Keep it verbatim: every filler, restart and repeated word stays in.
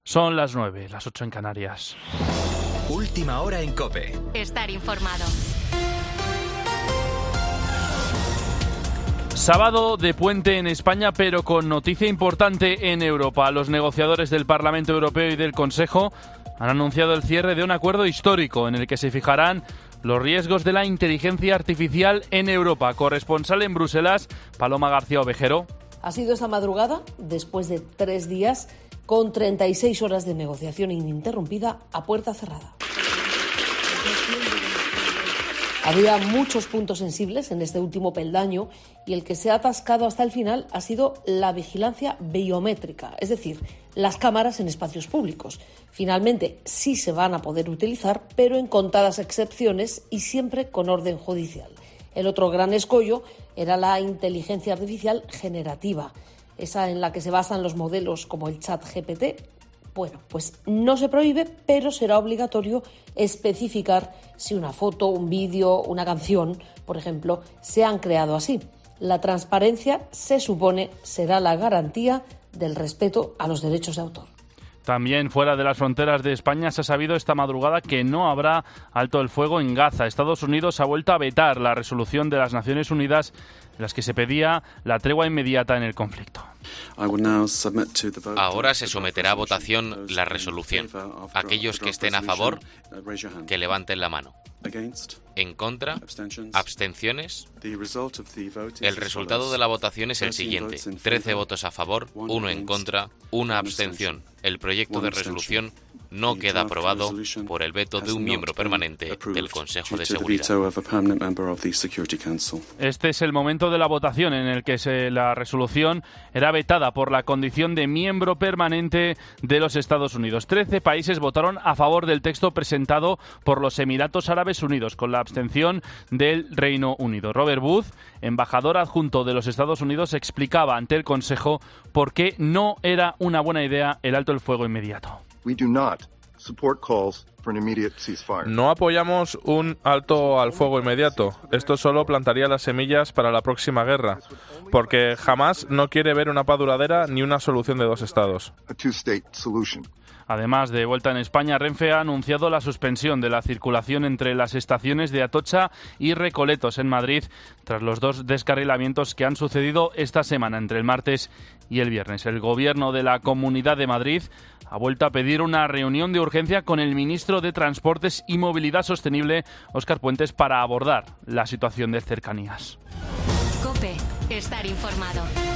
Son las nueve, las ocho en Canarias. Última hora en COPE. Estar informado. Sábado de puente en España, pero con noticia importante en Europa. Los negociadores del Parlamento Europeo y del Consejo han anunciado el cierre de un acuerdo histórico en el que se fijarán los riesgos de la inteligencia artificial en Europa. Corresponsal en Bruselas, Paloma García Ovejero. Ha sido esta madrugada, después de tres días, con treinta y seis horas de negociación ininterrumpida a puerta cerrada. Había muchos puntos sensibles en este último peldaño y el que se ha atascado hasta el final ha sido la vigilancia biométrica, es decir, las cámaras en espacios públicos. Finalmente sí se van a poder utilizar, pero en contadas excepciones y siempre con orden judicial. El otro gran escollo era la inteligencia artificial generativa, esa en la que se basan los modelos como el Chat G P T. Bueno, pues no se prohíbe, pero será obligatorio especificar si una foto, un vídeo, una canción, por ejemplo, se han creado así. La transparencia, se supone, será la garantía del respeto a los derechos de autor. También fuera de las fronteras de España se ha sabido esta madrugada que no habrá alto el fuego en Gaza. Estados Unidos ha vuelto a vetar la resolución de las Naciones Unidas en las que se pedía la tregua inmediata en el conflicto. Ahora se someterá a votación la resolución. Aquellos que estén a favor, que levanten la mano. En contra, abstenciones. El resultado de la votación es el siguiente: trece votos a favor, uno en contra, una abstención. El proyecto de resolución no queda aprobado por el veto de un miembro permanente del Consejo de Seguridad. Este es el momento de la votación en el que se, la resolución era vetada por la condición de miembro permanente de los Estados Unidos. Trece países votaron a favor del texto presentado por los Emiratos Árabes Unidos, con la abstención del Reino Unido. Robert Booth, embajador adjunto de los Estados Unidos, explicaba ante el Consejo por qué no era una buena idea el alto el fuego inmediato. No apoyamos un alto al fuego inmediato. Esto solo plantaría las semillas para la próxima guerra, porque jamás no quiere ver una paz duradera ni una solución de dos estados. Además, de vuelta en España, Renfe ha anunciado la suspensión de la circulación entre las estaciones de Atocha y Recoletos en Madrid, tras los dos descarrilamientos que han sucedido esta semana, entre el martes y el viernes. El Gobierno de la Comunidad de Madrid ha vuelto a pedir una reunión de urgencia con el ministro de Transportes y Movilidad Sostenible, Óscar Puentes, para abordar la situación de cercanías. COPE. Estar informado.